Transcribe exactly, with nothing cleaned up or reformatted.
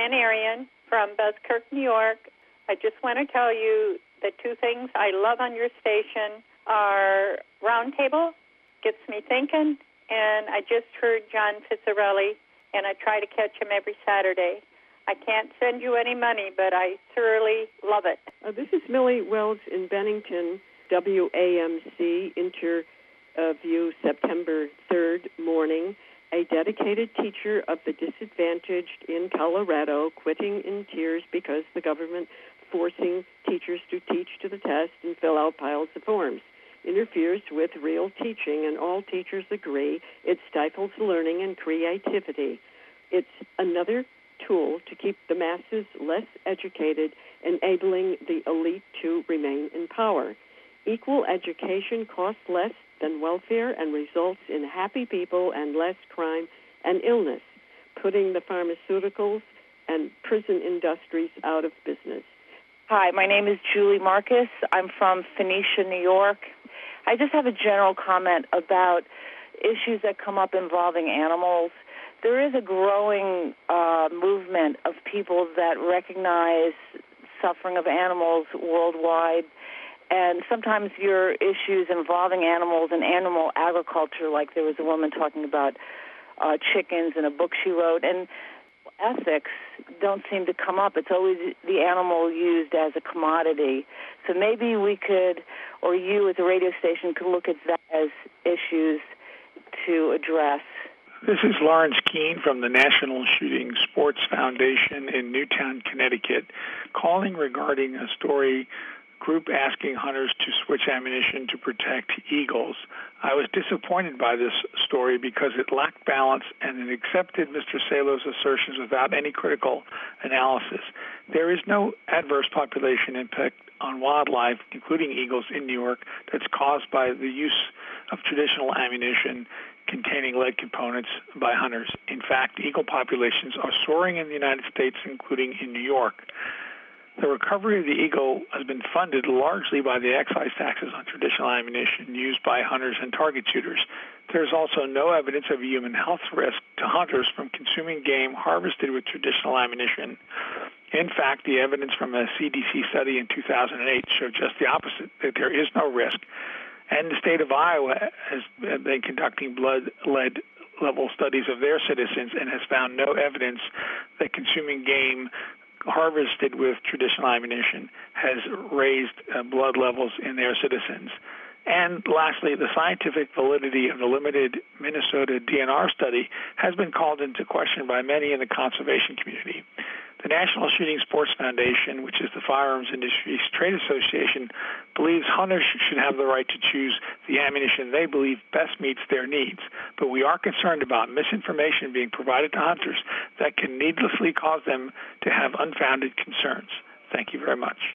Diane Arian from Buzzkirk, New York. I just want to tell you the two things I love on your station are Roundtable, gets me thinking, and I just heard John Fitzarelli, and I try to catch him every Saturday. I can't send you any money, but I thoroughly love it. Uh, this is Millie Wells in Bennington, W A M C, interview September third morning. A dedicated teacher of the disadvantaged in Colorado quitting in tears because the government forcing teachers to teach to the test and fill out piles of forms interferes with real teaching, and all teachers agree it stifles learning and creativity. It's another tool to keep the masses less educated, enabling the elite to remain in power. Equal education costs less than welfare and results in happy people and less crime and illness, putting the pharmaceuticals and prison industries out of business. Hi, my name is Julie Marcus. I'm from Phoenicia, New York. I just have a general comment about issues that come up involving animals. There is a growing uh, movement of people that recognize suffering of animals worldwide, and sometimes your issues involving animals and animal agriculture, like there was a woman talking about uh, chickens in a book she wrote, and ethics don't seem to come up. It's always the animal used as a commodity. So maybe we could, or you as a radio station, could look at that as issues to address. This is Lawrence Keene from the National Shooting Sports Foundation in Newtown, Connecticut, calling regarding a story group asking hunters to switch ammunition to protect eagles. I was disappointed by this story because it lacked balance and it accepted Mister Salo's assertions without any critical analysis. There is no adverse population impact on wildlife, including eagles, in New York that's caused by the use of traditional ammunition containing lead components by hunters. In fact, eagle populations are soaring in the United States, including in New York. The recovery of the eagle has been funded largely by the excise taxes on traditional ammunition used by hunters and target shooters. There is also no evidence of human health risk to hunters from consuming game harvested with traditional ammunition. In fact, the evidence from a C D C study in two thousand eight showed just the opposite, that there is no risk. And the state of Iowa has been conducting blood lead level studies of their citizens and has found no evidence that consuming game harvested with traditional ammunition has raised uh, blood levels in their citizens. And lastly, the scientific validity of the limited Minnesota D N R study has been called into question by many in the conservation community. The National Shooting Sports Foundation, which is the firearms industry's trade association, believes hunters should have the right to choose the ammunition they believe best meets their needs. But we are concerned about misinformation being provided to hunters that can needlessly cause them to have unfounded concerns. Thank you very much.